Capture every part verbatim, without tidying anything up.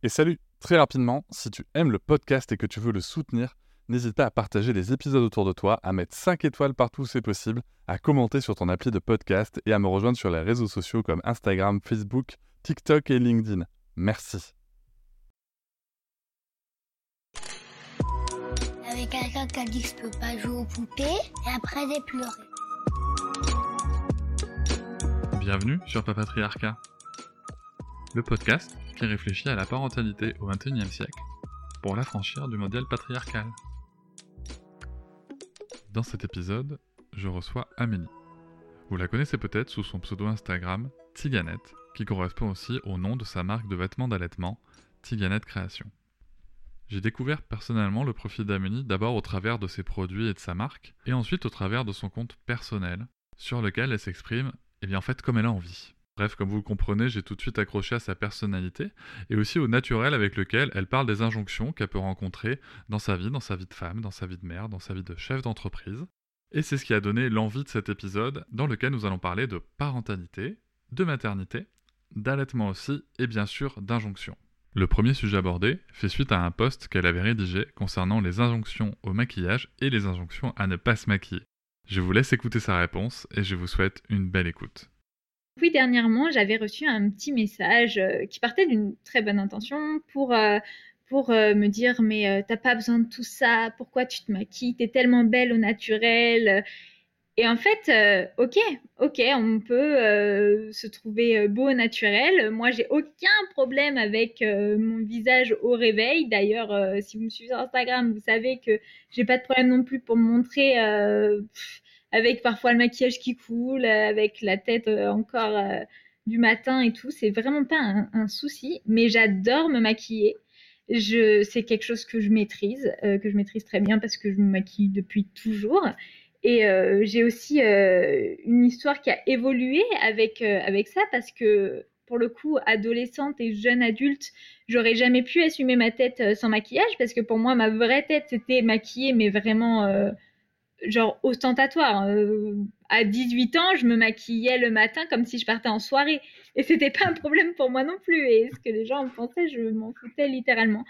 Et salut, très rapidement, si tu aimes le podcast et que tu veux le soutenir, n'hésite pas à partager les épisodes autour de toi, à mettre cinq étoiles partout où c'est possible, à commenter sur ton appli de podcast et à me rejoindre sur les réseaux sociaux comme Instagram, Facebook, TikTok et LinkedIn. Merci. Avec quelqu'un qui a dit que je peux pas jouer aux poupées et après j'ai pleuré. Bienvenue sur Papatriarcat, le podcast qui réfléchit à la parentalité au vingt et unième siècle pour l'affranchir du modèle patriarcal. Dans cet épisode, je reçois Amélie. Vous la connaissez peut-être sous son pseudo Instagram Tiganette, qui correspond aussi au nom de sa marque de vêtements d'allaitement, Tiganette Création. J'ai découvert personnellement le profil d'Amélie d'abord au travers de ses produits et de sa marque, et ensuite au travers de son compte personnel, sur lequel elle s'exprime, eh bien en fait comme elle a envie. Bref, comme vous le comprenez, j'ai tout de suite accroché à sa personnalité, et aussi au naturel avec lequel elle parle des injonctions qu'elle peut rencontrer dans sa vie, dans sa vie de femme, dans sa vie de mère, dans sa vie de chef d'entreprise. Et c'est ce qui a donné l'envie de cet épisode, dans lequel nous allons parler de parentalité, de maternité, d'allaitement aussi, et bien sûr d'injonctions. Le premier sujet abordé fait suite à un post qu'elle avait rédigé concernant les injonctions au maquillage et les injonctions à ne pas se maquiller. Je vous laisse écouter sa réponse et je vous souhaite une belle écoute. Puis dernièrement, j'avais reçu un petit message euh, qui partait d'une très bonne intention pour, euh, pour euh, me dire « mais euh, t'as pas besoin de tout ça, pourquoi tu te maquilles, t'es tellement belle au naturel ». Et en fait, euh, ok, ok, on peut euh, se trouver beau au naturel. Moi, j'ai aucun problème avec euh, mon visage au réveil. D'ailleurs, euh, si vous me suivez sur Instagram, vous savez que j'ai pas de problème non plus pour me montrer euh, pff, avec parfois le maquillage qui coule, euh, avec la tête euh, encore euh, du matin et tout. C'est vraiment pas un, un souci, mais j'adore me maquiller. Je, c'est quelque chose que je maîtrise, euh, que je maîtrise très bien parce que je me maquille depuis toujours. Et euh, j'ai aussi euh, une histoire qui a évolué avec, euh, avec ça parce que, pour le coup, adolescente et jeune adulte, j'aurais jamais pu assumer ma tête euh, sans maquillage parce que pour moi, ma vraie tête, c'était maquillée, mais vraiment euh, genre ostentatoire. Euh, à dix-huit ans, je me maquillais le matin comme si je partais en soirée. Et c'était pas un problème pour moi non plus. Et ce que les gens en pensaient, je m'en foutais littéralement.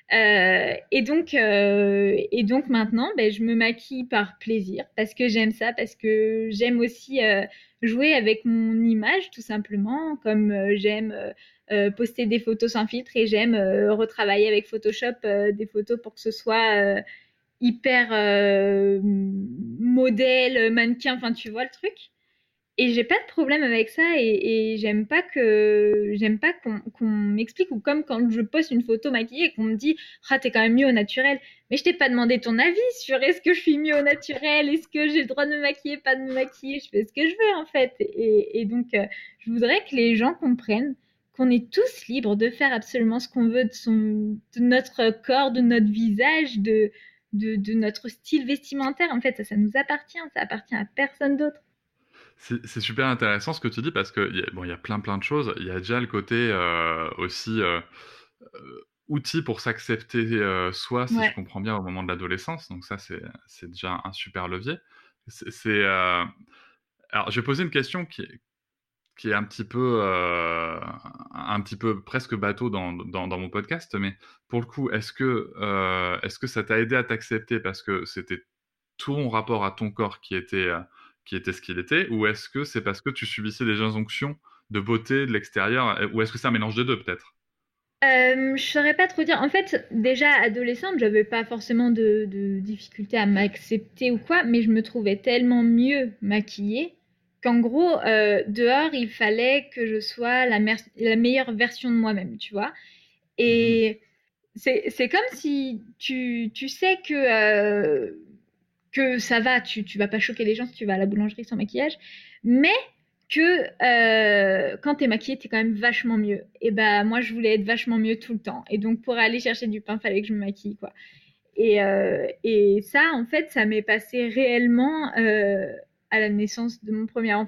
Euh, et donc, euh, et donc maintenant, ben, je me maquille par plaisir parce que j'aime ça, parce que j'aime aussi euh, jouer avec mon image tout simplement, comme euh, j'aime euh, euh, poster des photos sans filtre et j'aime euh, retravailler avec Photoshop euh, des photos pour que ce soit euh, hyper euh, modèle, mannequin, enfin tu vois le truc. Et j'ai pas de problème avec ça et, et j'aime pas que j'aime pas qu'on qu'on m'explique ou comme quand je poste une photo maquillée et qu'on me dit ah t'es quand même mieux au naturel. Mais je t'ai pas demandé ton avis sur est-ce que je suis mieux au naturel, est-ce que j'ai le droit de me maquiller, pas de me maquiller, je fais ce que je veux en fait. Et, et donc euh, je voudrais que les gens comprennent qu'on est tous libres de faire absolument ce qu'on veut de son de notre corps, de notre visage, de de, de notre style vestimentaire. En fait ça ça nous appartient, ça appartient à personne d'autre. C'est, c'est super intéressant ce que tu dis parce qu'il y a, bon, y a plein plein de choses. Il y a déjà le côté euh, aussi euh, euh, outil pour s'accepter euh, soi, si je Ouais. comprends bien, au moment de l'adolescence. Donc ça, c'est, c'est déjà un super levier. C'est, c'est, euh... Alors, je vais poser une question qui est, qui est un petit peu, euh, un petit peu presque bateau dans, dans, dans mon podcast, mais pour le coup, est-ce que, euh, est-ce que ça t'a aidé à t'accepter parce que c'était ton rapport à ton corps qui était, euh, qui était ce qu'il était, ou est-ce que c'est parce que tu subissais des injonctions de beauté de l'extérieur, ou est-ce que c'est un mélange des deux peut-être? Euh, je saurais pas trop dire. En fait, déjà adolescente, j'avais pas forcément de, de difficulté à m'accepter ou quoi, mais je me trouvais tellement mieux maquillée qu'en gros, euh, dehors, il fallait que je sois la, mer- la meilleure version de moi-même, tu vois. Mhm. Et c'est, c'est comme si tu, tu sais que, euh, que ça va, tu, tu vas pas choquer les gens si tu vas à la boulangerie sans maquillage, mais que euh, quand t'es maquillée, t'es quand même vachement mieux. Et bah moi, je voulais être vachement mieux tout le temps. Et donc pour aller chercher du pain, fallait que je me maquille, quoi. Et, euh, et ça, en fait, ça m'est passé réellement euh, à la naissance de mon premier enfant,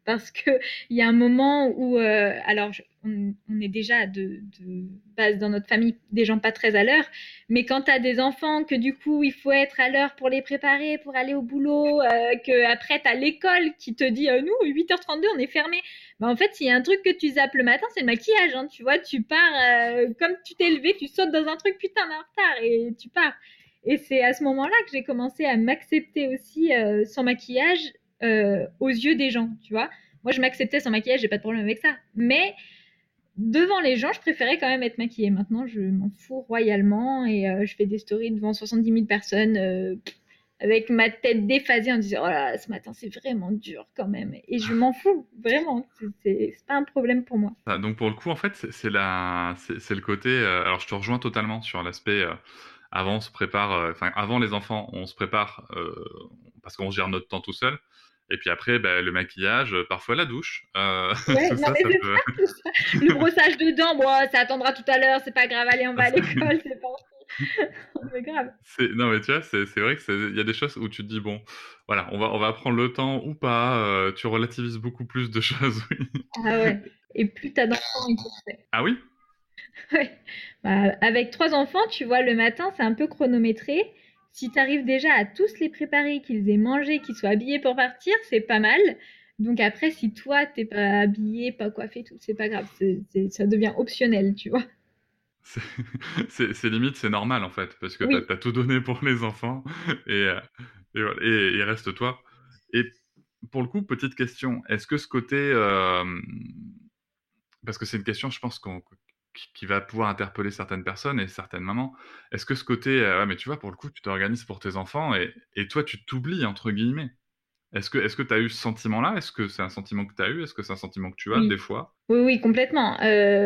parce qu'il y a un moment où, euh, alors je, on, on est déjà de, de base dans notre famille des gens pas très à l'heure, mais quand tu as des enfants que du coup il faut être à l'heure pour les préparer, pour aller au boulot, euh, qu'après tu as l'école qui te dit euh, nous, huit heures trente-deux, on est fermé. Bah, en fait, s'il y a un truc que tu zappes le matin, c'est le maquillage. Hein, tu vois, tu pars, euh, comme tu t'es levé, tu sautes dans un truc, putain, on est en retard et tu pars. Et c'est à ce moment-là que j'ai commencé à m'accepter aussi euh, sans maquillage euh, aux yeux des gens, tu vois. Moi, je m'acceptais sans maquillage, j'ai pas de problème avec ça. Mais devant les gens, je préférais quand même être maquillée. Maintenant, je m'en fous royalement et euh, je fais des stories devant soixante-dix mille personnes euh, avec ma tête déphasée en disant « Oh là là, ce matin, c'est vraiment dur quand même. » Et je m'en fous, vraiment. C'est, c'est, c'est pas un problème pour moi. Ah, donc pour le coup, en fait, c'est c'est la, c'est c'est le côté. euh, alors, je te rejoins totalement sur l'aspect. euh, avant, on se prépare. euh, Enfin, avant les enfants, on se prépare euh, parce qu'on gère notre temps tout seul. Et puis après, bah, le maquillage, euh, parfois la douche, euh, Ouais, tout non, ça, mais ça c'est peut. ça, c'est ça. Le brossage de dents, bon, ça attendra tout à l'heure, c'est pas grave, allez, on va à l'école, c'est pas c'est grave. C'est non mais tu vois, c'est c'est vrai que c'est il y a des choses où tu te dis bon, voilà, on va on va prendre le temps ou pas. euh, tu relativises beaucoup plus de choses. Oui. Ah ouais. Et plus t'as d'enfants, et plus c'est. Ah oui? Ouais. Bah, avec trois enfants, tu vois, le matin, c'est un peu chronométré. Si tu arrives déjà à tous les préparer, qu'ils aient mangé, qu'ils soient habillés pour partir, c'est pas mal. Donc après, si toi, t'es pas habillé, pas coiffé, tout, c'est pas grave. C'est, c'est- ça devient optionnel, tu vois. C'est c'est c'est limite, c'est normal en fait, parce que t'as Oui. t'as tout donné pour les enfants et euh, et, voilà, et il reste toi. Et pour le coup, petite question, est-ce que ce côté, euh, parce que c'est une question, je pense qu'on qui qui va pouvoir interpeller certaines personnes et certaines mamans. Est-ce que ce côté, euh, ouais, mais tu vois, pour le coup, tu t'organises pour tes enfants et, et toi, tu t'oublies, entre guillemets. Est-ce que est-ce que tu as eu ce sentiment-là? Est-ce que c'est un sentiment que tu as eu? Est-ce que c'est un sentiment que tu as des Oui. fois? Oui, oui, complètement.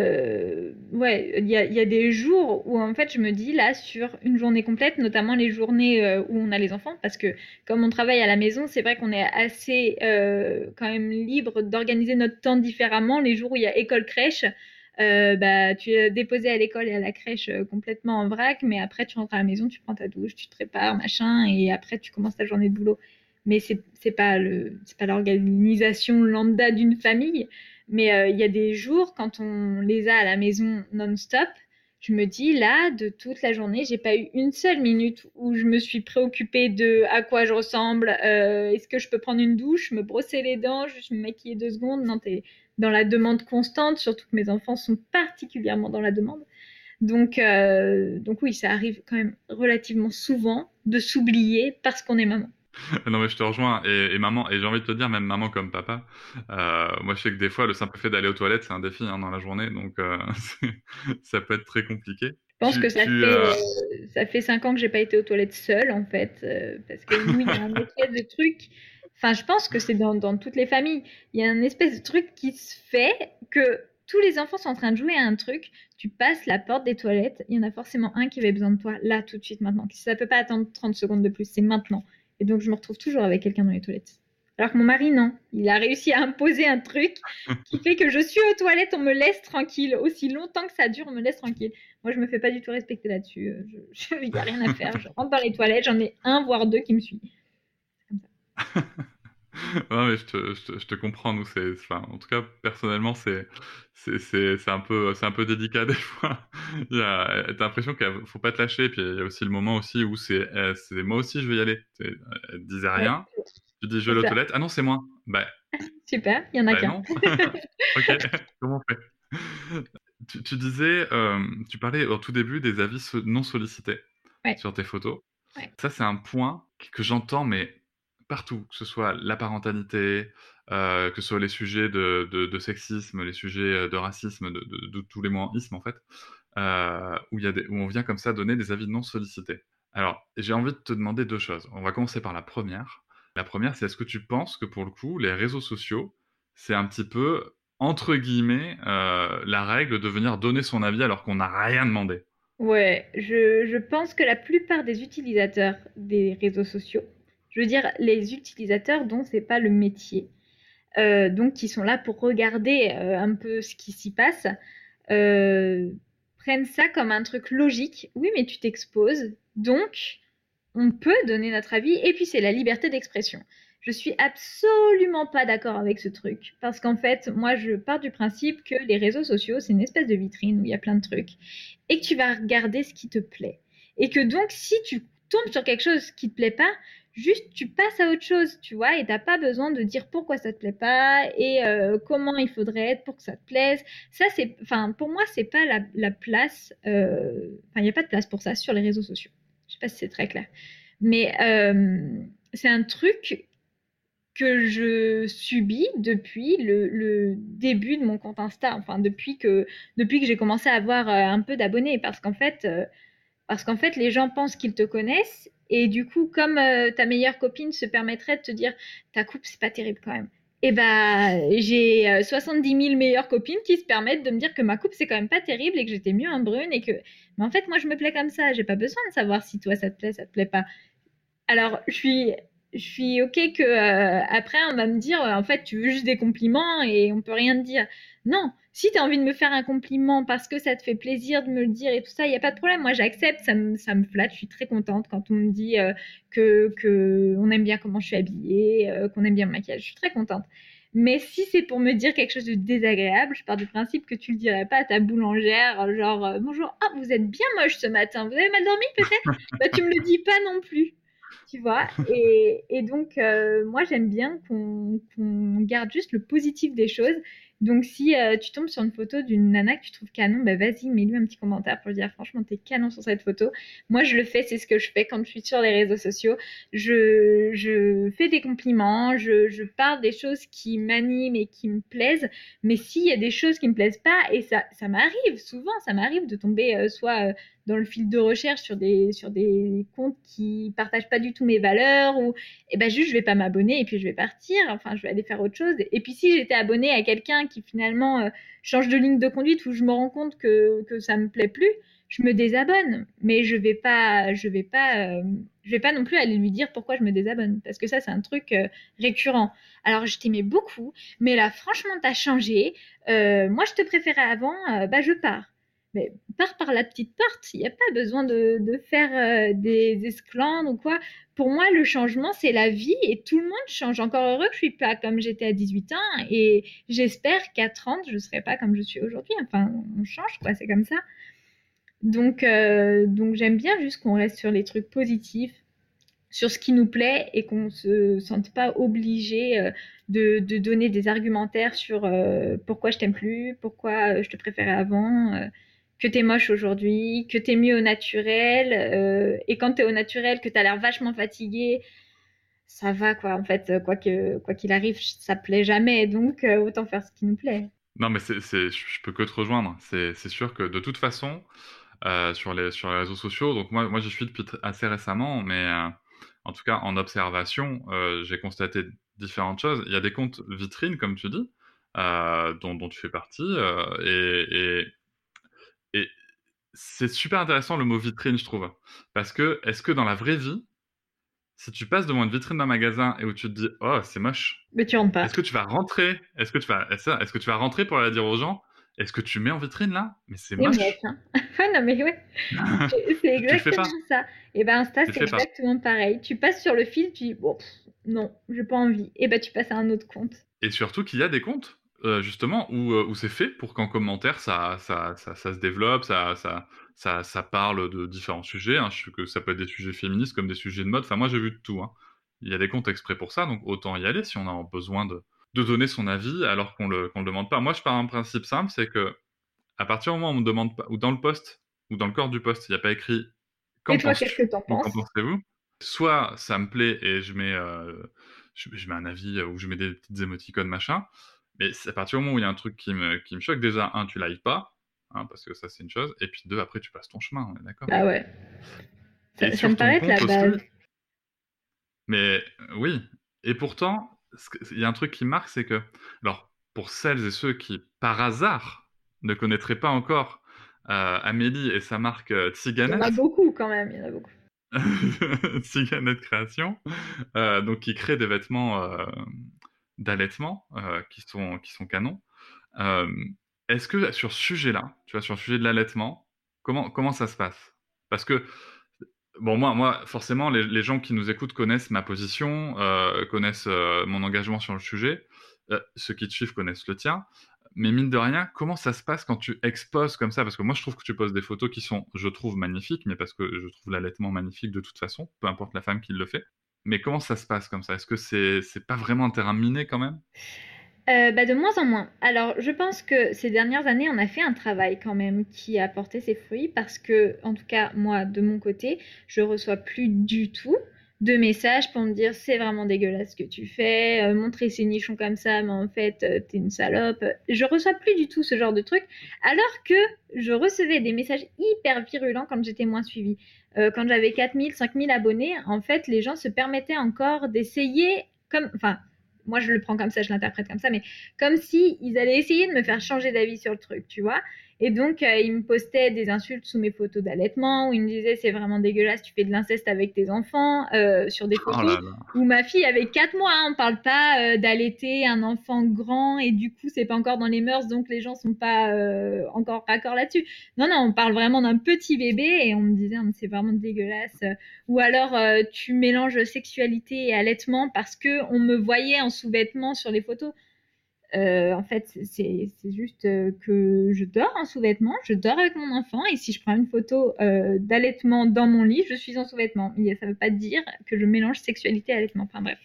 Euh, ouais, il y a, il y a des jours où en fait je me dis là sur une journée complète, notamment les journées euh, où on a les enfants, parce que comme on travaille à la maison, c'est vrai qu'on est assez euh, quand même libre d'organiser notre temps différemment. Les jours où il y a école crèche, euh, bah tu es déposé à l'école et à la crèche euh, complètement en vrac, mais après tu rentres à la maison, tu prends ta douche, tu te prépares, machin, et après tu commences ta journée de boulot. Mais c'est c'est pas le c'est pas l'organisation lambda d'une famille. Mais euh, il y a des jours, quand on les a à la maison non-stop, je me dis, là, de toute la journée, j'ai pas eu une seule minute où je me suis préoccupée de à quoi je ressemble, euh, est-ce que je peux prendre une douche, me brosser les dents, juste me maquiller deux secondes. Non, t'es dans la demande constante, surtout que mes enfants sont particulièrement dans la demande. Donc, euh, donc oui, ça arrive quand même relativement souvent de s'oublier parce qu'on est maman. Non mais je te rejoins et, et maman et j'ai envie de te dire même maman comme papa. euh, moi je sais que des fois le simple fait d'aller aux toilettes c'est un défi hein, dans la journée donc euh, c'est- ça peut être très compliqué. Je pense que Tu ça tu fait, euh, euh, ça fait cinq ans que j'ai pas été aux toilettes seule, en fait, euh, parce que nous, il y a un espèce de truc, enfin, je pense que c'est dans, dans toutes les familles, il y a un espèce de truc qui se fait que tous les enfants sont en train de jouer à un truc, tu passes la porte des toilettes, il y en a forcément un qui avait besoin de toi, là, tout de suite, maintenant. Ça peut pas attendre trente secondes de plus, c'est maintenant. Et donc, je me retrouve toujours avec quelqu'un dans les toilettes. Alors que mon mari, non. Il a réussi à imposer un truc qui fait que je suis aux toilettes, on me laisse tranquille. Aussi longtemps que ça dure, on me laisse tranquille. Moi, je me fais pas du tout respecter là-dessus. Il n'y a rien à faire. Je rentre dans les toilettes, j'en ai un, voire deux qui me suivent. Comme ça. Non, mais je te, je te, je te comprends, nous, c'est, enfin, en tout cas, personnellement, c'est, c'est, c'est, c'est un peu, c'est un peu délicat des fois. Il y a, t'as l'impression qu'il faut pas te lâcher, puis il y a aussi le moment aussi où c'est, euh, c'est moi aussi, je vais y aller. C'est- Elle disait Ouais, rien, tu dis je vais c'est aller aux ça. toilettes, ah non, c'est moi. Bah, Super, il y en a bah qu'un. non. Ok, comment on fait? Tu, tu disais, euh, tu parlais au tout début des avis so- non sollicités Ouais, sur tes photos. ouais. Ça, c'est un point que que j'entends, mais partout, que ce soit la parentalité, euh, que ce soit les sujets de, de- de sexisme, les sujets euh, de racisme, de, de- de tous les mots en isme, en fait, euh, où, il y a des, où on vient comme ça donner des avis non sollicités. Alors, j'ai envie de te demander deux choses. On va commencer par la première. La première, c'est est-ce que tu penses que pour le coup, les réseaux sociaux, c'est un petit peu, entre guillemets, euh, la règle de venir donner son avis alors qu'on n'a rien demandé? Ouais, je, je pense que la plupart des utilisateurs des réseaux sociaux, je veux dire les utilisateurs dont c'est pas le métier, euh, donc qui sont là pour regarder euh, un peu ce qui s'y passe, euh, prennent ça comme un truc logique. Oui, mais tu t'exposes, donc on peut donner notre avis, et puis c'est la liberté d'expression. Je suis absolument pas d'accord avec ce truc. Parce qu'en fait, moi, je pars du principe que les réseaux sociaux, c'est une espèce de vitrine où il y a plein de trucs. Et que tu vas regarder ce qui te plaît. Et que donc, si tu tombes sur quelque chose qui te plaît pas, juste tu passes à autre chose, tu vois, et t'as pas besoin de dire pourquoi ça te plaît pas et euh, comment il faudrait être pour que ça te plaise. Ça, c'est, enfin, pour moi, c'est pas la, la place. euh, Enfin, il n'y a pas de place pour ça sur les réseaux sociaux. Je sais pas si c'est très clair, mais euh, c'est un truc que je subis depuis le, le début de mon compte Insta. Enfin, depuis que depuis que j'ai commencé à avoir euh, un peu d'abonnés, parce qu'en fait. euh, parce qu'en fait, les gens pensent qu'ils te connaissent. Et du coup, comme euh, ta meilleure copine se permettrait de te dire ta coupe, c'est pas terrible quand même. Et bah, j'ai euh, soixante-dix mille meilleures copines qui se permettent de me dire que ma coupe, c'est quand même pas terrible et que j'étais mieux en brune et que. Mais en fait, moi, je me plais comme ça. J'ai pas besoin de savoir si toi, ça te plaît, ça te plaît pas. Alors, je suis, je suis OK que euh, après on va me dire euh, en fait tu veux juste des compliments et on peut rien te dire. Non, si tu as envie de me faire un compliment parce que ça te fait plaisir de me le dire et tout ça, il y a pas de problème. Moi, j'accepte, ça me, ça me flatte, je suis très contente quand on me dit euh, que, que on aime bien comment je suis habillée, euh, qu'on aime bien mon maquillage, je suis très contente. Mais si c'est pour me dire quelque chose de désagréable, je pars du principe que tu le dirais pas à ta boulangère, genre euh, bonjour, ah vous êtes bien moche ce matin, vous avez mal dormi peut-être? Bah tu me le dis pas non plus. Tu vois, et, et donc euh, moi j'aime bien qu'on qu'on garde juste le positif des choses. Donc si euh, tu tombes sur une photo d'une nana que tu trouves canon, bah vas-y, mets-lui un petit commentaire pour lui dire franchement t'es canon sur cette photo. Moi je le fais, c'est ce que je fais quand je suis sur les réseaux sociaux. Je, je fais des compliments, je, je parle des choses qui m'animent et qui me plaisent. Mais s'il y a des choses qui me plaisent pas, et ça, ça m'arrive souvent, ça m'arrive de tomber euh, soit euh, dans le fil de recherche sur des, sur des comptes qui partagent pas du tout mes valeurs ou et ben juste je vais pas m'abonner et puis je vais partir, enfin je vais aller faire autre chose. Et puis si j'étais abonnée à quelqu'un qui finalement euh, change de ligne de conduite où je me rends compte que, que ça me plaît plus, je me désabonne. Mais je vais pas, je vais pas, euh, je vais pas non plus aller lui dire pourquoi je me désabonne parce que ça c'est un truc euh, récurrent. Alors je t'aimais beaucoup, mais là franchement t'as changé. Euh, moi je te préférais avant, euh, bah je pars. Mais pars par la petite porte, il n'y a pas besoin de, de faire euh, des esclandres ou quoi. Pour moi, le changement, c'est la vie et tout le monde change. Encore heureux que je suis pas comme j'étais à dix-huit ans et j'espère qu'à trente, je ne serai pas comme je suis aujourd'hui. Enfin, on change, quoi, c'est comme ça. Donc, euh, donc j'aime bien juste qu'on reste sur les trucs positifs, sur ce qui nous plaît et qu'on se sente pas obligé euh, de, de donner des argumentaires sur euh, pourquoi je t'aime plus, pourquoi euh, je te préférais avant, euh, que t'es moche aujourd'hui, que t'es mieux au naturel, euh, et quand t'es au naturel, que t'as l'air vachement fatigué, ça va quoi. En fait, euh, quoi que quoi qu'il arrive, ça plaît jamais, donc euh, autant faire ce qui nous plaît. Non, mais c'est, c'est, je je peux que te rejoindre. C'est, c'est sûr que de toute façon, euh, sur les, sur les réseaux sociaux, donc moi, moi j'y suis depuis tr- assez récemment, mais euh, en tout cas en observation, euh, j'ai constaté différentes choses. Il y a des comptes vitrines, comme tu dis, euh, dont, dont tu fais partie, euh, et, et, et c'est super intéressant le mot vitrine, je trouve. Parce que, est-ce que dans la vraie vie, si tu passes devant une vitrine d'un magasin et où tu te dis, oh, c'est moche, Mais tu rentres pas. est-ce que tu vas rentrer? Est-ce que tu vas, est-ce est-ce que tu vas rentrer pour aller dire aux gens, est-ce que tu mets en vitrine là? Mais c'est C'est moche, moche. hein. Ouais, non mais ouais. C'est Tu, tu le fais exactement pas. ça. Et ben Insta, Tu le c'est fais pas. exactement pareil. Tu passes sur le fil, tu dis bon, pff, non, j'ai pas envie. Et ben tu passes à un autre compte. Et surtout qu'il y a des comptes, euh, justement, où, euh, où c'est fait pour qu'en commentaire, ça, ça, ça, ça se développe, ça, ça, ça, ça parle de différents sujets. Hein. Je sais que ça peut être des sujets féministes comme des sujets de mode. Enfin, moi, j'ai vu de tout. Hein. Il y a des comptes exprès pour ça, donc autant y aller si on a besoin de, de donner son avis alors qu'on le, qu'on le demande pas. Moi, je pars d'un principe simple, c'est que à partir du moment où on me demande pas, ou dans le post, ou dans le corps du post, il n'y a pas écrit Et qu'en toi, qu'est-ce que penses-tu t'en ou qu'en penses? pensez-vous, soit ça me plaît et je mets, euh, je, je mets un avis euh, ou je mets des petites émoticônes machin, mais c'est à partir du moment où il y a un truc qui me, qui me choque, déjà, un, tu lives pas, hein, parce que ça c'est une chose, et puis deux, après tu passes ton chemin, on est d'accord. Bah ouais. Et Ça, ça me sur ton paraît être la compte aussi, base. mais euh, oui, et pourtant, ce que- il y a un truc qui marque, c'est que, alors, pour celles et ceux qui, par hasard, ne connaîtraient pas encore euh, Amélie et sa marque euh, Il y en a Tiganette, beaucoup quand même, il y en a beaucoup. Tiganette Création, euh, donc qui crée des vêtements euh, d'allaitement euh, qui sont, qui sont canons. Euh, Est-ce que sur ce sujet-là, tu vois, sur le sujet de l'allaitement, comment, comment ça se passe? Parce que Bon, moi, moi, forcément, les, les gens qui nous écoutent connaissent ma position, euh, connaissent euh, mon engagement sur le sujet. Euh, ceux qui te suivent connaissent le tien. Mais mine de rien, comment ça se passe quand tu exposes comme ça? Parce que moi, je trouve que tu poses des photos qui sont, je trouve, magnifiques, mais parce que je trouve l'allaitement magnifique de toute façon, peu importe la femme qui le fait. Mais comment ça se passe comme ça? Est-ce que c'est, c'est pas vraiment un terrain miné quand même? Euh, bah, de moins en moins. Alors, je pense que ces dernières années, on a fait un travail quand même qui a porté ses fruits parce que, en tout cas, moi, de mon côté, je reçois plus du tout de messages pour me dire c'est vraiment dégueulasse ce que tu fais, euh, montrer ces nichons comme ça, mais en fait, euh, t'es une salope. Je reçois plus du tout ce genre de trucs, alors que je recevais des messages hyper virulents quand j'étais moins suivie. Euh, quand j'avais quatre mille, cinq mille abonnés, en fait, les gens se permettaient encore d'essayer comme, enfin, moi je le prends comme ça, je l'interprète comme ça, mais comme si ils allaient essayer de me faire changer d'avis sur le truc, tu vois. Et donc, euh, ils me postaient des insultes sous mes photos d'allaitement, où ils me disaient c'est vraiment dégueulasse, tu fais de l'inceste avec tes enfants, euh, sur des Oh photos là là. où ma fille avait quatre mois, hein, on parle pas euh, d'allaiter un enfant grand, et du coup, c'est pas encore dans les mœurs, donc les gens sont pas euh, encore raccord là-dessus. Non, non, on parle vraiment d'un petit bébé, et on me disait, oh, c'est vraiment dégueulasse. Ou alors, euh, tu mélanges sexualité et allaitement parce que on me voyait en sous-vêtements sur les photos. Euh, en fait, c'est, c'est juste euh, que je dors en sous-vêtements, je dors avec mon enfant, et si je prends une photo euh, d'allaitement dans mon lit, je suis en sous-vêtements. Et ça ne veut pas dire que je mélange sexualité et allaitement. Enfin bref.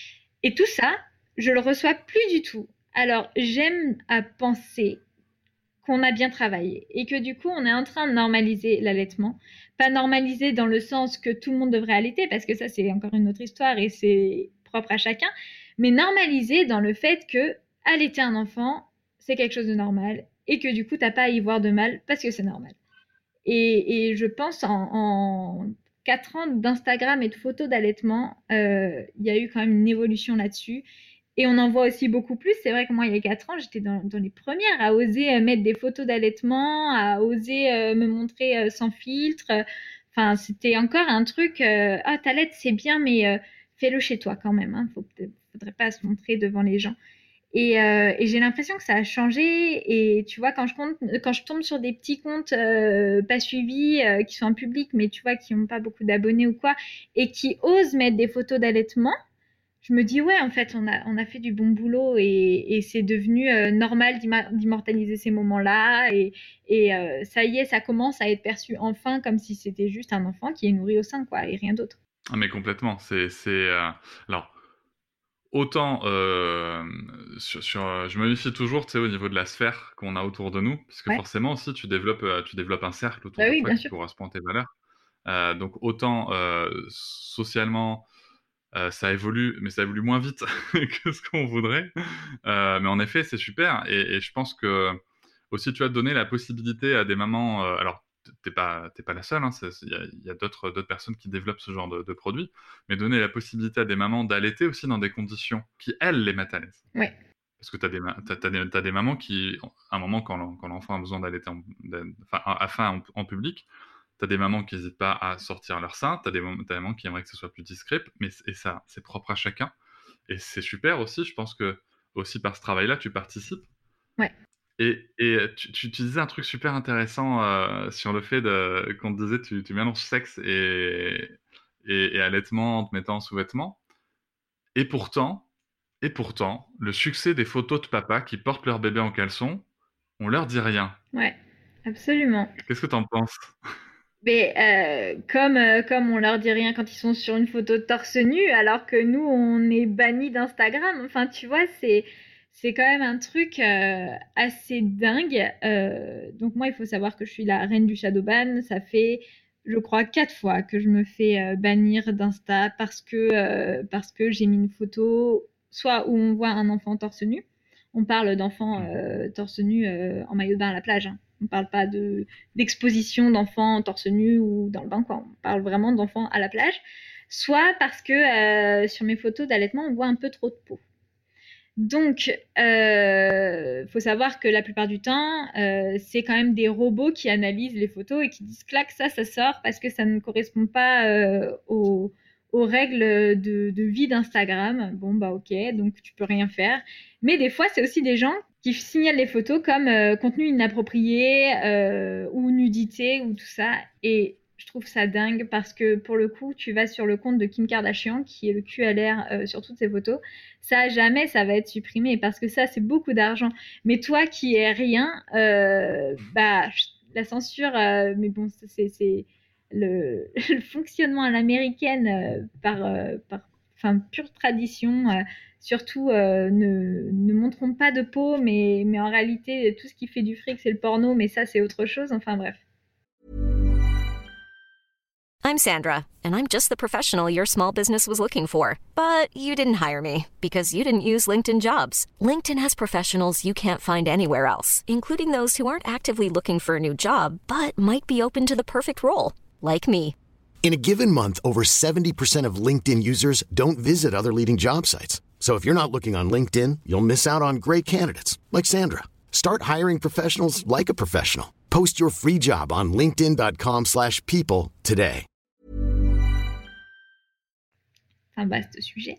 Et tout ça, je le reçois plus du tout. Alors, j'aime à penser qu'on a bien travaillé et que du coup, on est en train de normaliser l'allaitement. Pas normaliser dans le sens que tout le monde devrait allaiter, parce que ça, c'est encore une autre histoire et c'est propre à chacun, mais normaliser dans le fait que allaiter un enfant, c'est quelque chose de normal et que du coup, t'as pas à y voir de mal parce que c'est normal. Et, et je pense en, en quatre ans d'Instagram et de photos d'allaitement, euh, il y a eu quand même une évolution là-dessus. Et on en voit aussi beaucoup plus. C'est vrai que moi, il y a quatre ans, j'étais dans, dans les premières à oser euh, mettre des photos d'allaitement, à oser euh, me montrer euh, sans filtre. Enfin, c'était encore un truc, euh, ah, t'allaites, c'est bien, mais euh, fais-le chez toi quand même. Hein. Faut, faudrait pas se montrer devant les gens. Et, euh, et j'ai l'impression que ça a changé. Et tu vois, quand je, compte, quand je tombe sur des petits comptes euh, pas suivis, euh, qui sont en public, mais tu vois, qui n'ont pas beaucoup d'abonnés ou quoi, et qui osent mettre des photos d'allaitement, je me dis, ouais, en fait, on a, on a fait du bon boulot et, et c'est devenu euh, normal d'imma- d'immortaliser ces moments-là. Et, et euh, ça y est, ça commence à être perçu enfin comme si c'était juste un enfant qui est nourri au sein, quoi, et rien d'autre. Ah, mais complètement. C'est, c'est, euh, alors, autant euh, sur, sur, euh, je me méfie toujours, tu sais, au niveau de la sphère qu'on a autour de nous, parce que Ouais, forcément aussi, tu développes, euh, tu développes un cercle autour bah de oui, toi bien qui sûr. correspond à tes valeurs. Euh, donc autant euh, socialement, euh, ça évolue, mais ça évolue moins vite que ce qu'on voudrait. Euh, mais en effet, c'est super. Et, et je pense que aussi, tu as donné la possibilité à des mamans. Euh, alors, t'es pas, t'es pas la seule. Il y a, y a d'autres, d'autres personnes qui développent ce genre de, de produits. Mais donner la possibilité à des mamans d'allaiter aussi dans des conditions qui, elles, les mettent à l'aise. Ouais. Parce que tu as des, t'as, t'as des, t'as des mamans qui, à un moment, quand, l'en- quand l'enfant a besoin d'allaiter en, enfin, à, à faim en, en public, t'as des mamans qui n'hésitent pas à sortir leur sein, t'as des, mam- t'as des mamans qui aimeraient que ce soit plus discret, mais et ça, c'est propre à chacun. Et c'est super aussi, je pense que aussi par ce travail-là, tu participes. Ouais. Et, et tu, tu, tu disais un truc super intéressant euh, sur le fait de, qu'on te disait tu, tu mélanges sexe et, et, et allaitement en te mettant en sous-vêtements. Et pourtant, et pourtant, le succès des photos de papa qui portent leur bébé en caleçon, on leur dit rien. Ouais, absolument. Qu'est-ce que t'en penses? Mais euh, comme, euh, comme on leur dit rien quand ils sont sur une photo de torse nu, alors que nous, on est bannis d'Instagram. Enfin, tu vois, c'est, c'est quand même un truc euh, assez dingue. Euh, donc moi, il faut savoir que je suis la reine du shadowban. Ça fait, je crois, quatre fois que je me fais euh, bannir d'Insta parce que, euh, parce que j'ai mis une photo, soit où on voit un enfant torse nu. On parle d'enfants Mhm. euh, torse nu euh, en maillot de bain à la plage. Hein. On parle pas de d'exposition d'enfants torse nu ou dans le bain, quoi. On parle vraiment d'enfants à la plage. Soit parce que euh, sur mes photos d'allaitement, on voit un peu trop de peau. Donc, euh, faut savoir que la plupart du temps, euh, c'est quand même des robots qui analysent les photos et qui disent clac, ça, ça sort parce que ça ne correspond pas euh, aux, aux règles de, de vie d'Instagram. Bon, bah ok, donc tu peux rien faire. Mais des fois, c'est aussi des gens qui signalent les photos comme euh, contenu inapproprié euh, ou nudité ou tout ça. Et je trouve ça dingue parce que pour le coup, tu vas sur le compte de Kim Kardashian, qui est le Q L R euh, sur toutes ses photos. Ça, jamais ça va être supprimé parce que ça, c'est beaucoup d'argent. Mais toi qui es rien, euh, bah, la censure, euh, mais bon, c'est, c'est le, le fonctionnement à l'américaine euh, par, euh, par enfin, pure tradition. Euh, surtout, euh, ne, ne montrons pas de peau, mais, mais en réalité, tout ce qui fait du fric, c'est le porno, mais ça, c'est autre chose. Enfin, bref. I'm Sandra, and I'm just the professional your small business was looking for. But you didn't hire me because you didn't use LinkedIn Jobs. LinkedIn has professionals you can't find anywhere else, including those who aren't actively looking for a new job, but might be open to the perfect role, like me. In a given month, over seventy percent of LinkedIn users don't visit other leading job sites. So if you're not looking on LinkedIn, you'll miss out on great candidates like Sandra. Start hiring professionals like a professional. Post your free job on linkedin dot com slash people today. Un vaste sujet.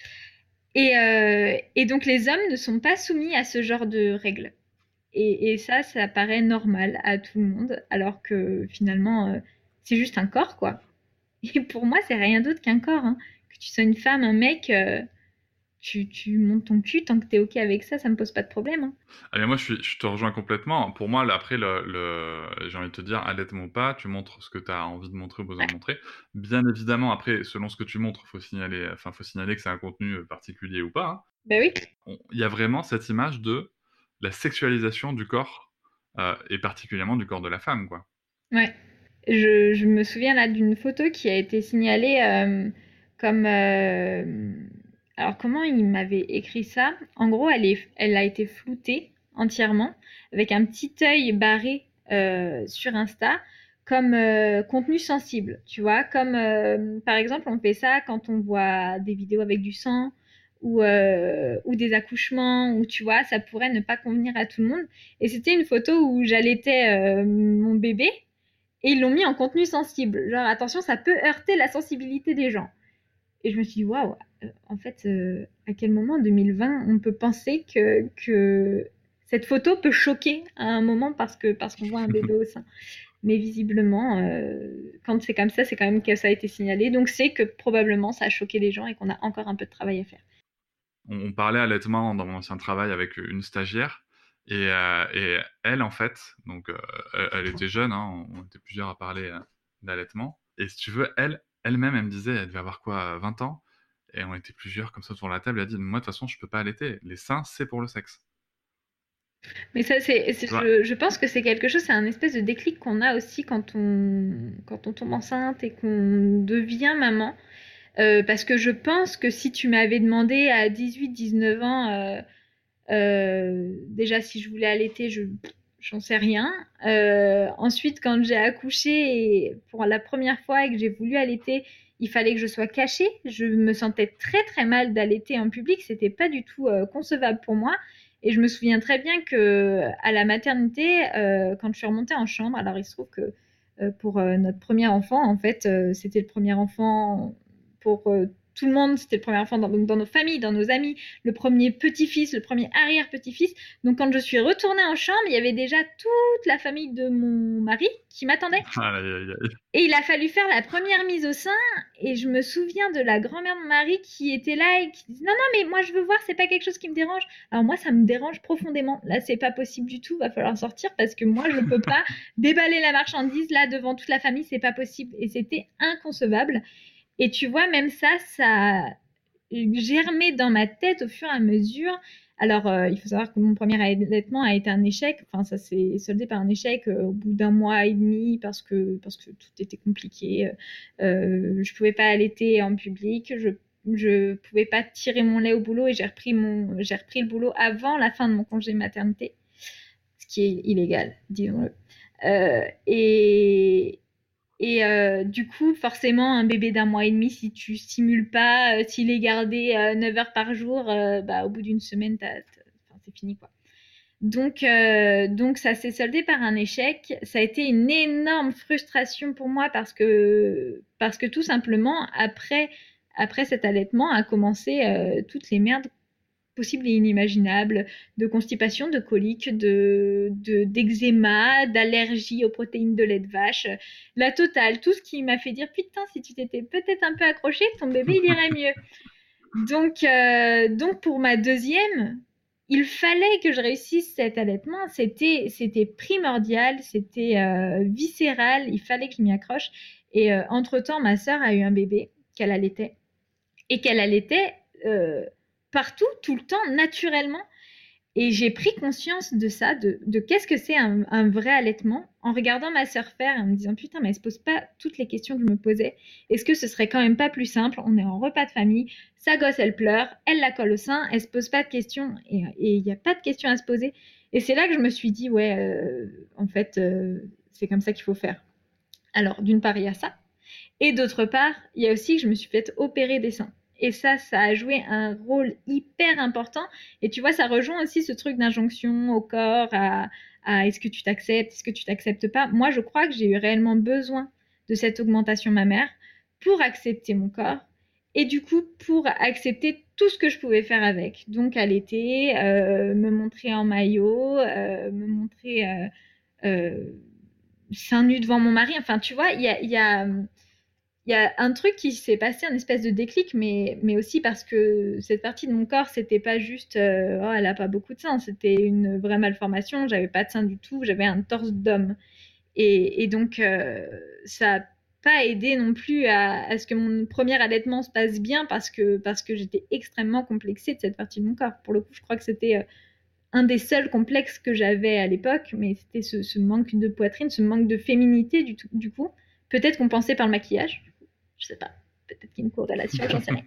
Et, euh, et donc les hommes ne sont pas soumis à ce genre de règles. Et, et ça, ça paraît normal à tout le monde, alors que finalement, euh, c'est juste un corps, quoi. Et pour moi, c'est rien d'autre qu'un corps. Hein. Que tu sois une femme, un mec, euh, tu, tu montes ton cul, tant que t'es OK avec ça, ça me pose pas de problème. Hein. Ah, mais moi, je, suis, je te rejoins complètement. Pour moi, là, après, le, le, j'ai envie de te dire, allaitement ou pas, tu montres ce que tu as envie de montrer ou besoin de montrer. Bien évidemment, après, selon ce que tu montres, il faut signaler, enfin, faut signaler que c'est un contenu particulier ou pas. Hein. Ben oui. Il y a vraiment cette image de la sexualisation du corps, euh, et particulièrement du corps de la femme, quoi. Ouais. Je, je me souviens là d'une photo qui a été signalée euh, comme... Euh, alors, comment il m'avait écrit ça? En gros, elle, est, elle a été floutée entièrement, avec un petit œil barré euh, sur Insta, comme euh, contenu sensible, tu vois. Comme, euh, par exemple, on fait ça quand on voit des vidéos avec du sang, ou, euh, ou des accouchements, ou tu vois, ça pourrait ne pas convenir à tout le monde. Et c'était une photo où j'allaitais euh, mon bébé, et ils l'ont mis en contenu sensible. Genre, attention, ça peut heurter la sensibilité des gens. Et je me suis dit, waouh, en fait, euh, à quel moment, en deux mille vingt, on peut penser que, que cette photo peut choquer à un moment parce, que, parce qu'on voit un bébé au sein. Mais visiblement, euh, quand c'est comme ça, c'est quand même que ça a été signalé. Donc, c'est que probablement, ça a choqué les gens et qu'on a encore un peu de travail à faire. On, on parlait allaitement dans mon ancien travail avec une stagiaire. Et, euh, et elle, en fait, donc, euh, elle, elle était jeune, hein, on était plusieurs à parler euh, d'allaitement. Et si tu veux, elle, elle-même, elle me disait, elle devait avoir quoi, vingt ans. Et on était plusieurs comme ça autour de la table. Elle a dit, moi, de toute façon, je peux pas allaiter. Les seins, c'est pour le sexe. Mais ça, c'est, c'est je, je pense que c'est quelque chose, c'est un espèce de déclic qu'on a aussi quand on, quand on tombe enceinte et qu'on devient maman. Euh, parce que je pense que si tu m'avais demandé à dix-huit dix-neuf ans, euh, euh, déjà si je voulais allaiter, je, j'en sais rien. Euh, ensuite, quand j'ai accouché et pour la première fois et que j'ai voulu allaiter, il fallait que je sois cachée. Je me sentais très très mal d'allaiter en public. C'était pas du tout euh, concevable pour moi. Et je me souviens très bien que à la maternité, euh, quand je suis remontée en chambre, alors il se trouve que euh, pour euh, notre premier enfant, en fait, euh, c'était le premier enfant pour euh, tout le monde, c'était le premier enfant dans, dans nos familles, dans nos amis, le premier petit-fils, le premier arrière-petit-fils. Donc quand je suis retournée en chambre, il y avait déjà toute la famille de mon mari qui m'attendait. Aïe, aïe, aïe. Et il a fallu faire la première mise au sein. Et je me souviens de la grand-mère de mon mari qui était là et qui disait « Non, non, mais moi je veux voir, c'est pas quelque chose qui me dérange. » Alors moi, ça me dérange profondément. Là, c'est pas possible du tout, va falloir sortir parce que moi, je peux pas déballer la marchandise là devant toute la famille, c'est pas possible. Et c'était inconcevable. Et tu vois, même ça, ça germait dans ma tête au fur et à mesure. Alors, euh, il faut savoir que mon premier allaitement a été un échec. Enfin, ça s'est soldé par un échec euh, au bout d'un mois et demi parce que, parce que tout était compliqué. Euh, je ne pouvais pas allaiter en public. Je ne pouvais pas tirer mon lait au boulot et j'ai repris, mon, j'ai repris le boulot avant la fin de mon congé maternité, ce qui est illégal, disons-le. Euh, et... Et euh, du coup, forcément, un bébé d'un mois et demi, si tu stimules pas, euh, s'il est gardé euh, neuf heures par jour, euh, bah, au bout d'une semaine, t'as, t'as, enfin, c'est fini, quoi. Donc, euh, donc, ça s'est soldé par un échec. Ça a été une énorme frustration pour moi parce que, parce que tout simplement, après, après cet allaitement, a commencé euh, toutes les merdes possibles et inimaginables, de constipation, de colique, de, de, d'eczéma, d'allergie aux protéines de lait de vache, la totale, tout ce qui m'a fait dire putain, si tu t'étais peut-être un peu accroché, ton bébé il irait mieux. Donc, euh, donc pour ma deuxième, il fallait que je réussisse cet allaitement. C'était, c'était primordial, c'était euh, viscéral. Il fallait que je m'y accroche. Et euh, entre-temps, ma sœur a eu un bébé qu'elle allaitait et qu'elle allaitait euh, partout, tout le temps, naturellement. Et j'ai pris conscience de ça, de, de qu'est-ce que c'est un, un vrai allaitement, en regardant ma sœur faire et en me disant putain, mais elle se pose pas toutes les questions que je me posais. Est-ce que ce serait quand même pas plus simple? On est en repas de famille, sa gosse elle pleure, elle la colle au sein, elle se pose pas de questions et il n'y a pas de questions à se poser. Et c'est là que je me suis dit ouais, euh, en fait, euh, c'est comme ça qu'il faut faire. Alors d'une part il y a ça, et d'autre part il y a aussi que je me suis fait opérer des seins. Et ça, ça a joué un rôle hyper important. Et tu vois, ça rejoint aussi ce truc d'injonction au corps, à, à est-ce que tu t'acceptes, est-ce que tu t'acceptes pas. Moi, je crois que j'ai eu réellement besoin de cette augmentation mammaire pour accepter mon corps et du coup pour accepter tout ce que je pouvais faire avec. Donc allaiter, euh, me montrer en maillot, euh, me montrer euh, euh, seins nus devant mon mari. Enfin, tu vois, il y a... Y a il y a un truc qui s'est passé, un espèce de déclic, mais, mais aussi parce que cette partie de mon corps, c'était pas juste euh, oh, elle a pas beaucoup de seins, c'était une vraie malformation, j'avais pas de seins du tout, j'avais un torse d'homme. Et, et donc, euh, ça a pas aidé non plus à, à ce que mon premier allaitement se passe bien parce que, parce que j'étais extrêmement complexée de cette partie de mon corps. Pour le coup, je crois que c'était euh, un des seuls complexes que j'avais à l'époque, mais c'était ce, ce manque de poitrine, ce manque de féminité du, tout, du coup. Peut-être qu'on pensait par le maquillage. Je sais pas, peut-être qu'il y a une corrélation, j'en sais rien.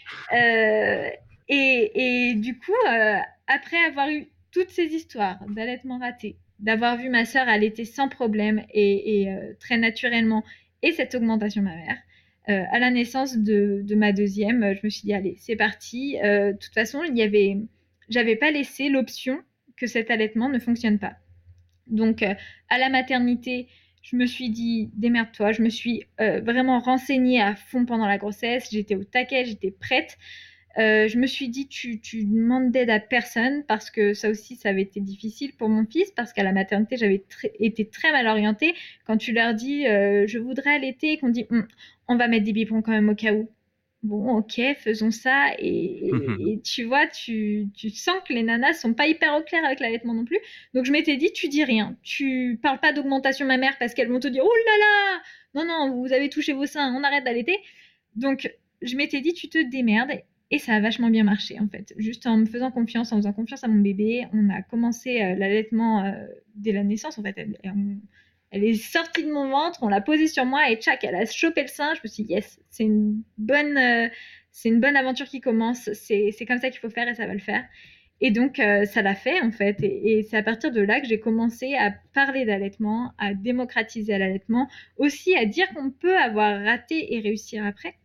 Euh, et, et du coup, euh, après avoir eu toutes ces histoires d'allaitement raté, d'avoir vu ma sœur allaiter sans problème et, et euh, très naturellement, et cette augmentation mammaire, euh, à la naissance de, de ma deuxième, je me suis dit, allez, c'est parti. Euh, de toute façon, il y avait, j'avais pas laissé l'option que cet allaitement ne fonctionne pas. Donc, euh, à la maternité, je me suis dit, démerde-toi, je me suis euh, vraiment renseignée à fond pendant la grossesse, j'étais au taquet, j'étais prête. Euh, je me suis dit, tu, tu demandes d'aide à personne, parce que ça aussi, ça avait été difficile pour mon fils, parce qu'à la maternité, j'avais tr- été très mal orientée. Quand tu leur dis, euh, je voudrais allaiter, et qu'on dit, hm, on va mettre des biberons quand même au cas où. Bon, ok, faisons ça. Et, et, et tu vois, tu, tu sens que les nanas sont pas hyper au clair avec l'allaitement non plus. Donc je m'étais dit, tu dis rien. Tu parles pas d'augmentation mammaire parce qu'elles vont te dire, oh là là, non, non, vous avez touché vos seins, on arrête d'allaiter. Donc je m'étais dit, tu te démerdes. Et ça a vachement bien marché, en fait. Juste en me faisant confiance, en faisant confiance à mon bébé, on a commencé euh, l'allaitement euh, dès la naissance, en fait. Elle, elle, elle est sortie de mon ventre, on l'a posée sur moi et tchac, elle a chopé le sein. Je me suis dit, yes, c'est une bonne, euh, c'est une bonne aventure qui commence. C'est, c'est comme ça qu'il faut faire et ça va le faire. Et donc, euh, ça l'a fait, en fait. Et, et c'est à partir de là que j'ai commencé à parler d'allaitement, à démocratiser l'allaitement, aussi à dire qu'on peut avoir raté et réussir après.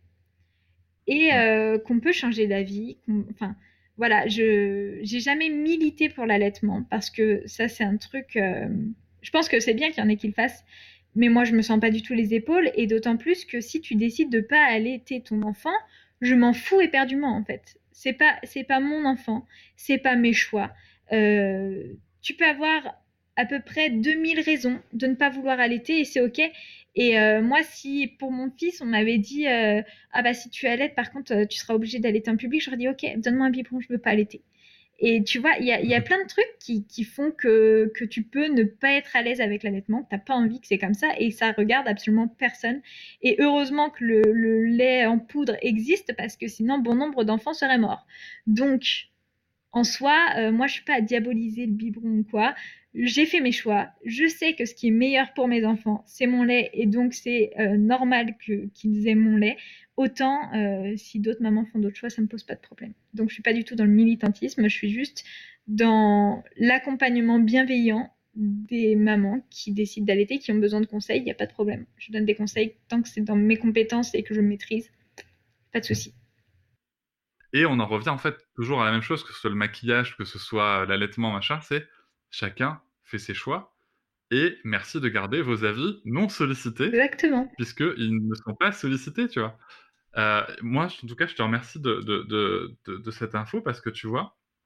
Et euh, qu'on peut changer d'avis. Enfin, voilà, je j'ai jamais milité pour l'allaitement parce que ça, c'est un truc... Euh, je pense que c'est bien qu'il y en ait qui le fassent, mais moi, je me sens pas du tout les épaules. Et d'autant plus que si tu décides de pas allaiter ton enfant, je m'en fous éperdument, en fait. C'est pas, c'est pas mon enfant, c'est pas mes choix. Euh, tu peux avoir à peu près deux mille raisons de ne pas vouloir allaiter et c'est OK. Et euh, moi, si pour mon fils, on m'avait dit euh, ah bah si tu allaites, par contre, euh, tu seras obligé d'allaiter en public, j'aurais dit OK, donne-moi un biberon, je veux pas allaiter. Et tu vois, il y a, y a plein de trucs qui, qui font que, que tu peux ne pas être à l'aise avec l'allaitement, que tu n'as pas envie que c'est comme ça, et ça regarde absolument personne. Et heureusement que le, le lait en poudre existe, parce que sinon, bon nombre d'enfants seraient morts. Donc, en soi, euh, moi, je suis pas à diaboliser le biberon ou quoi. J'ai fait mes choix. Je sais que ce qui est meilleur pour mes enfants, c'est mon lait, et donc c'est euh, normal que, qu'ils aient mon lait. Autant, euh, si d'autres mamans font d'autres choix, ça me pose pas de problème. Donc, je suis pas du tout dans le militantisme. Je suis juste dans l'accompagnement bienveillant des mamans qui décident d'allaiter, qui ont besoin de conseils. Il n'y a pas de problème. Je donne des conseils tant que c'est dans mes compétences et que je maîtrise. Pas de souci. Et on en revient en fait toujours à la même chose, que ce soit le maquillage, que ce soit l'allaitement, machin, c'est chacun fait ses choix. Et merci de garder vos avis non sollicités. Exactement. Puisqu'ils ne sont pas sollicités, tu vois. Euh, moi, en tout cas, je te remercie de, de, de, de, de cette info parce que tu vois,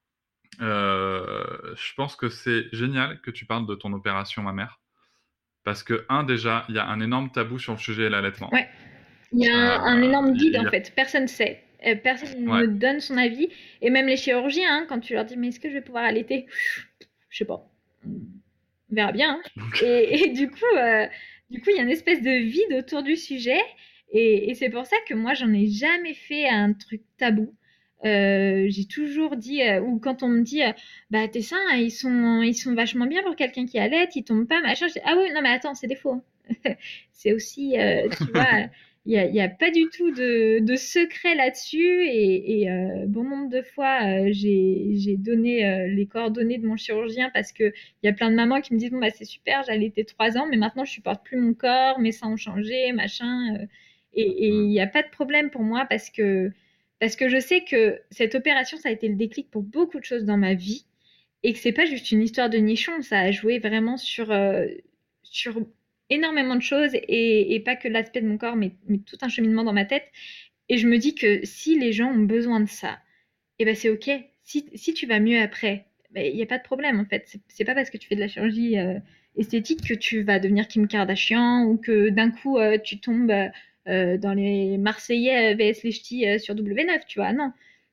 Heu, je pense que c'est génial que tu parles de ton opération mammaire parce que un déjà, il y a un énorme tabou sur le sujet de l'allaitement. Ouais, il y a un, un Heu, énorme il vide il en y a fait. Personne sait. Euh, personne ouais, ne donne son avis. Et même les chirurgiens, hein, quand tu leur dis mais est-ce que je vais pouvoir allaiter? Je sais pas. On verra bien. Hein. donc Et, et du coup, euh, du coup, il y a une espèce de vide autour du sujet. Et, et c'est pour ça que moi, j'en ai jamais fait un truc tabou. Euh, j'ai toujours dit, euh, ou quand on me dit, euh, bah tes seins, ils sont, ils sont vachement bien pour quelqu'un qui allait, ils tombent pas, machin. Je dis, ah oui, non mais attends, c'est des faux. Hein. C'est aussi, euh, tu vois, il y a, il y a pas du tout de, de secret là-dessus. Et, et euh, bon nombre de fois, euh, j'ai, j'ai donné euh, les coordonnées de mon chirurgien parce que il y a plein de mamans qui me disent bon bah c'est super, j'ai allaité trois ans, mais maintenant je supporte plus mon corps, mes seins ont changé, machin. euh, et il mmh, n'y a pas de problème pour moi parce que parce que je sais que cette opération ça a été le déclic pour beaucoup de choses dans ma vie et que c'est pas juste une histoire de nichon, ça a joué vraiment sur euh, sur énormément de choses et, et pas que l'aspect de mon corps, mais, mais tout un cheminement dans ma tête. Et je me dis que si les gens ont besoin de ça, eh ben c'est ok. Si, si tu vas mieux après, ben, il n'y a pas de problème en fait. C'est, c'est pas parce que tu fais de la chirurgie euh, esthétique que tu vas devenir Kim Kardashian ou que d'un coup euh, tu tombes euh, dans les Marseillais euh, vs les Ch'tis euh, sur W neuf, tu vois. Non.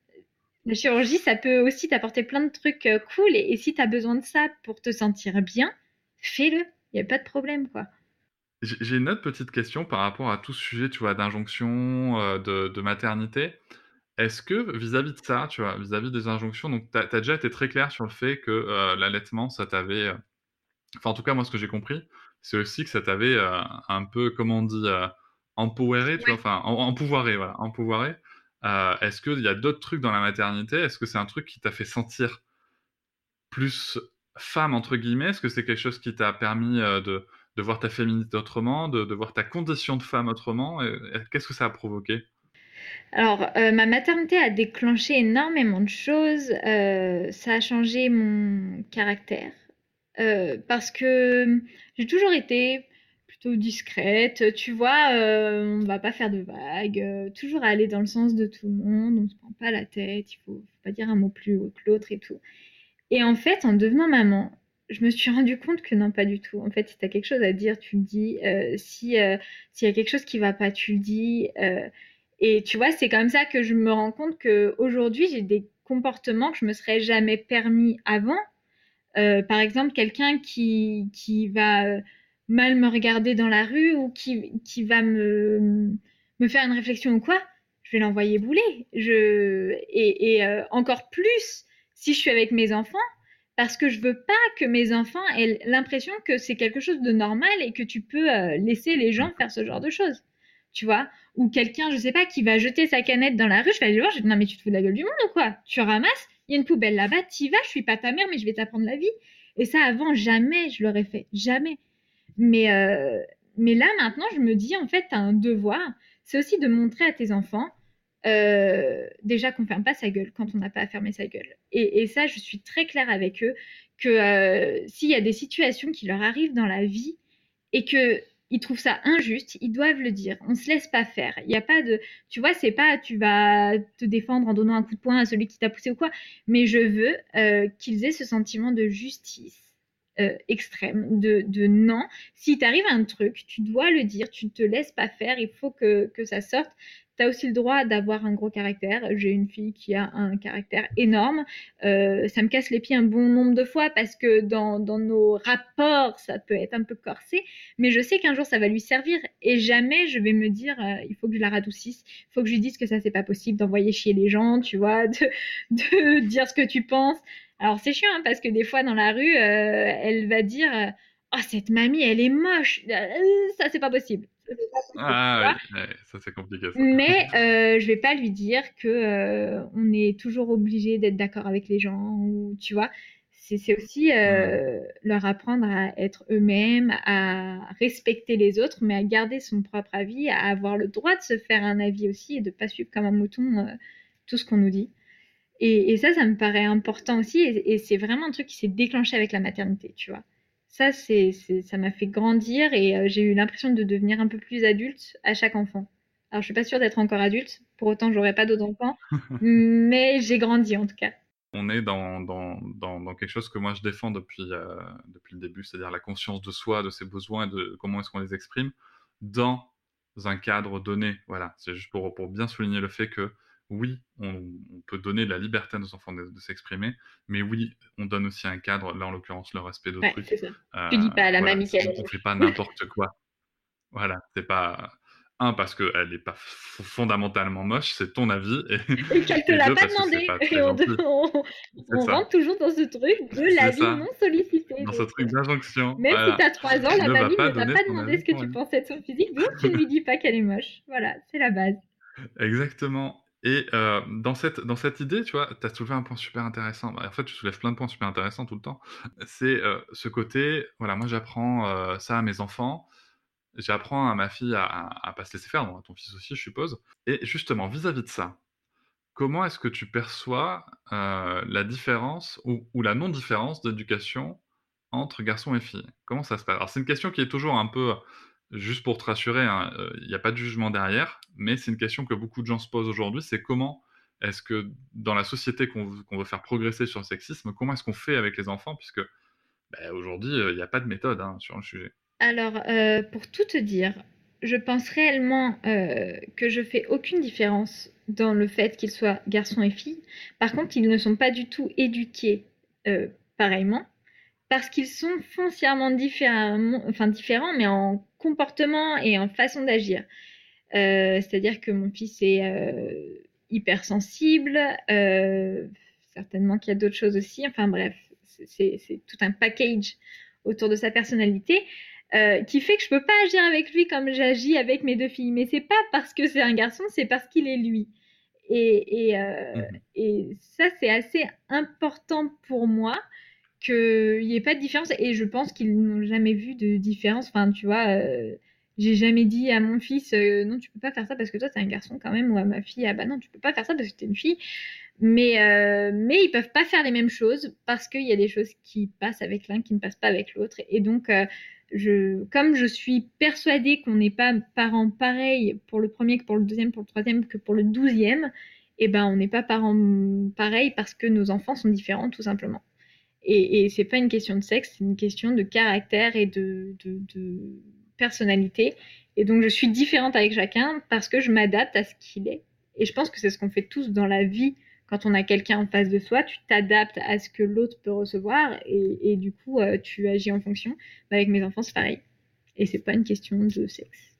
La chirurgie, ça peut aussi t'apporter plein de trucs euh, cool et, et si tu as besoin de ça pour te sentir bien, fais-le. Il n'y a pas de problème, quoi. j'ai j'ai une autre petite question par rapport à tout ce sujet, tu vois, d'injonction, heu, de de maternité. Est-ce que vis-à-vis de ça, tu vois, vis-à-vis des injonctions, donc tu as déjà été très clair sur le fait que, heu, l'allaitement, ça t'avait, heu enfin, en tout cas, moi, ce que j'ai compris, c'est aussi que ça t'avait, heu, un peu, comment on dit, heu, empoweré, tu vois? Ouais. Enfin, em empouvoiré, voilà, empouvoiré. Heu, est-ce qu'il y a d'autres trucs dans la maternité? Est-ce que c'est un truc qui t'a fait sentir plus «femme» entre guillemets? Est-ce que c'est quelque chose qui t'a permis, heu, de de voir ta féminité autrement, de de voir ta condition de femme autrement? Et et qu'est-ce que ça a provoqué? Alors, euh, ma maternité a déclenché énormément de choses. Euh, ça a changé mon caractère. Euh, parce que j'ai toujours été plutôt discrète. Tu vois, euh, on va pas faire de vagues. euh, toujours aller dans le sens de tout le monde. On se prend pas la tête. Il faut, faut pas dire un mot plus haut que l'autre et tout. Et en fait, en devenant maman, je me suis rendu compte que non, pas du tout. En fait, si tu as quelque chose à dire, tu le dis. Euh, si, euh, s'il y a quelque chose qui va pas, tu le dis. Euh, et tu vois, c'est comme ça que je me rends compte qu'aujourd'hui, j'ai des comportements que je me serais jamais permis avant. Euh, par exemple, quelqu'un qui, qui va euh, mal me regarder dans la rue ou qui, qui va me, me faire une réflexion ou quoi, je vais l'envoyer bouler. Je, et et euh, encore plus si je suis avec mes enfants, parce que je veux pas que mes enfants aient l'impression que c'est quelque chose de normal et que tu peux euh, laisser les gens Mmh. faire ce genre de choses. Tu vois? Ou quelqu'un, je sais pas, qui va jeter sa canette dans la rue, je vais aller le voir, je vais dire, non mais tu te fous de la gueule du monde ou quoi? Tu ramasses, il y a une poubelle là-bas, t'y vas, je suis pas ta mère, mais je vais t'apprendre la vie. Et ça, avant, jamais je l'aurais fait. Jamais. Mais, euh, mais là, maintenant, je me dis, en fait, tu as un devoir. C'est aussi de montrer à tes enfants, euh, déjà qu'on ferme pas sa gueule quand on n'a pas à fermer sa gueule. Et, et ça, je suis très claire avec eux, que euh, s'il y a des situations qui leur arrivent dans la vie et que ils trouvent ça injuste, ils doivent le dire. On se laisse pas faire. Il y a pas de, tu vois, c'est pas tu vas te défendre en donnant un coup de poing à celui qui t'a poussé ou quoi. Mais je veux euh, qu'ils aient ce sentiment de justice euh, extrême, de, de non. Si t'arrive un truc, tu dois le dire. Tu ne te laisses pas faire. Il faut que que ça sorte. T'as aussi le droit d'avoir un gros caractère. J'ai une fille qui a un caractère énorme. Euh, ça me casse les pieds un bon nombre de fois parce que dans, dans nos rapports, ça peut être un peu corsé mais je sais qu'un jour ça va lui servir et jamais je vais me dire euh, il faut que je la radoucisse, il faut que je lui dise que ça c'est pas possible d'envoyer chier les gens, tu vois, de, de dire ce que tu penses. Alors c'est chiant hein, parce que des fois dans la rue, euh, elle va dire euh, oh cette mamie elle est moche, Euh, ça c'est pas possible. Ça, c'est pas possible, tu Ah vois. oui, ouais, ça, c'est compliqué ça. Mais euh, je vais pas lui dire que euh, on est toujours obligé d'être d'accord avec les gens ou tu vois. C'est c'est aussi Mmh. euh, leur apprendre à être eux-mêmes, à respecter les autres, mais à garder son propre avis, à avoir le droit de se faire un avis aussi et de pas suivre comme un mouton euh, tout ce qu'on nous dit. Et, et ça, ça me paraît important aussi. Et, et c'est vraiment un truc qui s'est déclenché avec la maternité, tu vois. Ça, c'est, c'est, ça m'a fait grandir et euh, j'ai eu l'impression de devenir un peu plus adulte à chaque enfant. Alors, je suis pas sûre d'être encore adulte, pour autant, j'aurai pas d'autres enfants, mais j'ai grandi en tout cas. on est dans, dans, dans, dans quelque chose que moi je défends depuis, euh, depuis le début, c'est-à-dire la conscience de soi, de ses besoins et de comment est-ce qu'on les exprime dans un cadre donné. Voilà, c'est juste pour, pour bien souligner le fait que oui, on, on peut donner de la liberté à nos enfants de, de s'exprimer, mais oui, on donne aussi un cadre, là en l'occurrence le respect d'autrui. Ouais, c'est ça. Euh, Tu dis pas à la voilà, mamie c'est- qu'elle on ne est fait pas n'importe quoi. Voilà, c'est pas... Un, parce qu'elle n'est pas f- fondamentalement moche, c'est ton avis, et, et qu'elle te et l'a deux, pas parce que c'est demandé. pas Et très on, gentil. on, C'est on ça, rentre toujours dans ce truc de c'est l'avis ça, non sollicité. dans ce Donc, truc d'injonction. même si Voilà. t'as trois ans, Tu la ne vas mamie pas ne t'a donner pas ton demandé avis ce que pour tu elle. pensais de son physique, donc tu ne lui dis pas qu'elle est moche. Voilà, c'est la base. Exactement. Et euh, dans, cette, dans cette idée, tu vois, tu as soulevé un point super intéressant. Bah, en fait, tu soulèves plein de points super intéressants tout le temps. C'est euh, ce côté, voilà, moi j'apprends euh, ça à mes enfants, j'apprends à ma fille à, à, à pas se laisser faire, bon, à ton fils aussi, je suppose. Et justement, vis-à-vis de ça, comment est-ce que tu perçois euh, la différence ou, ou la non-différence d'éducation entre garçons et filles? Comment ça se passe? Alors, c'est une question qui est toujours un peu, juste pour te rassurer, hein, euh, il n'y a pas de jugement derrière, mais c'est une question que beaucoup de gens se posent aujourd'hui, c'est comment est-ce que dans la société qu'on veut, qu'on veut faire progresser sur le sexisme, comment est-ce qu'on fait avec les enfants? Puisque bah, aujourd'hui, euh, il n'y a pas de méthode hein, sur le sujet. Alors, euh, pour tout te dire, je pense réellement euh, que je fais aucune différence dans le fait qu'ils soient garçons et filles. Par contre, ils ne sont pas du tout éduqués euh, pareillement parce qu'ils sont foncièrement différemment, enfin différents, mais en comportement et en façon d'agir. Euh, c'est-à-dire que mon fils est euh, hypersensible, euh, certainement qu'il y a d'autres choses aussi. Enfin bref, c'est, c'est, c'est tout un package autour de sa personnalité. Euh, qui fait que je peux pas agir avec lui comme j'agis avec mes deux filles. Mais c'est pas parce que c'est un garçon, c'est parce qu'il est lui. Et, et, euh, Mhm. et ça, c'est assez important pour moi qu'il n'y ait pas de différence. Et je pense qu'ils n'ont jamais vu de différence. Enfin, tu vois, euh, j'ai jamais dit à mon fils, euh, non, tu peux pas faire ça parce que toi, t'es un garçon quand même. Ou à ma fille, ah bah non, tu peux pas faire ça parce que t'es une fille. Mais, euh, mais ils peuvent pas faire les mêmes choses parce qu'il y a des choses qui passent avec l'un qui ne passent pas avec l'autre. Et donc, euh, je, comme je suis persuadée qu'on n'est pas parents pareils pour le premier que pour le deuxième, pour le troisième que pour le douzième, et ben on n'est pas parents pareils parce que nos enfants sont différents tout simplement. Et, et c'est pas une question de sexe, c'est une question de caractère et de, de, de personnalité. Et donc je suis différente avec chacun parce que je m'adapte à ce qu'il est. Et je pense que c'est ce qu'on fait tous dans la vie. Quand on a quelqu'un en face de soi, tu t'adaptes à ce que l'autre peut recevoir et, et du coup, euh, tu agis en fonction. Bah, avec mes enfants, c'est pareil. Et c'est pas une question de sexe.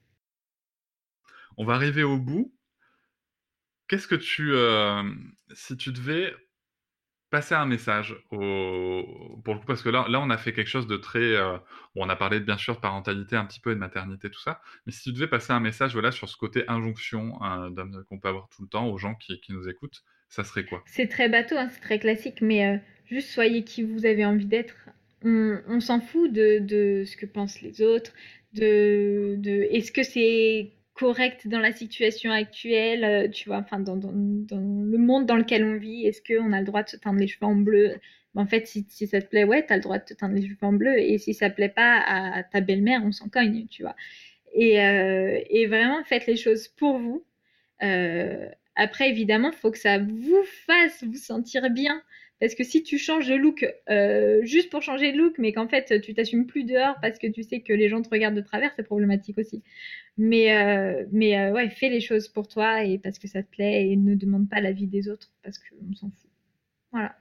On va arriver au bout. Qu'est-ce que tu... euh, si tu devais passer un message au... pour le coup, parce que là, là, on a fait quelque chose de très... euh, bon, on a parlé bien sûr de parentalité un petit peu et de maternité, tout ça, mais si tu devais passer un message voilà, sur ce côté injonction euh, d'un- qu'on peut avoir tout le temps aux gens qui, qui nous écoutent, ça serait quoi? C'est très bateau, hein, c'est très classique, mais euh, juste soyez qui vous avez envie d'être. On, on s'en fout de, de ce que pensent les autres, de, de est-ce que c'est correct dans la situation actuelle, euh, tu vois, enfin dans, dans, dans le monde dans lequel on vit, est-ce qu'on a le droit de se teindre les cheveux en bleu? Ben, en fait, si, si ça te plaît, ouais, t'as le droit de te teindre les cheveux en bleu, et si ça plaît pas à ta belle-mère, on s'en cogne, tu vois. Et, euh, et vraiment, faites les choses pour vous. Euh, après, évidemment, il faut que ça vous fasse vous sentir bien. Parce que si tu changes de look euh, juste pour changer de look, mais qu'en fait, tu t'assumes plus dehors parce que tu sais que les gens te regardent de travers, c'est problématique aussi. Mais, euh, mais euh, ouais, fais les choses pour toi et parce que ça te plaît et ne demande pas l'avis des autres parce qu'on s'en fout. Voilà.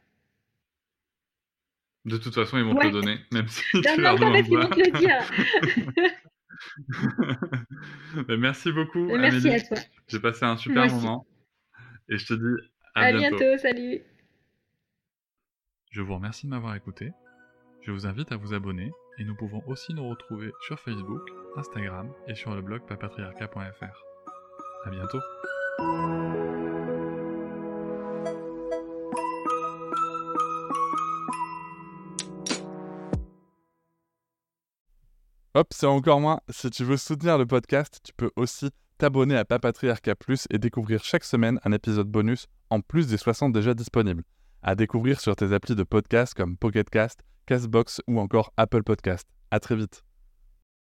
De toute façon, ils vont te Ouais. le donner, même si Non, tu leur non, pas parce qu'ils vont demandes te le pas. dire. Mais merci beaucoup, Merci Amélie. à toi. J'ai passé un Moi super aussi. moment et je te dis à À bientôt. bientôt, salut. Je vous remercie de m'avoir écouté. Je vous invite à vous abonner et nous pouvons aussi nous retrouver sur Facebook, Instagram et sur le blog papatriarcat point f r. À bientôt. Hop, c'est encore moins. Si tu veux soutenir le podcast, tu peux aussi t'abonner à Papatriarcat Plus et découvrir chaque semaine un épisode bonus en plus des soixante déjà disponibles. À découvrir sur tes applis de podcast comme Pocket Cast, Castbox ou encore Apple Podcast. À très vite.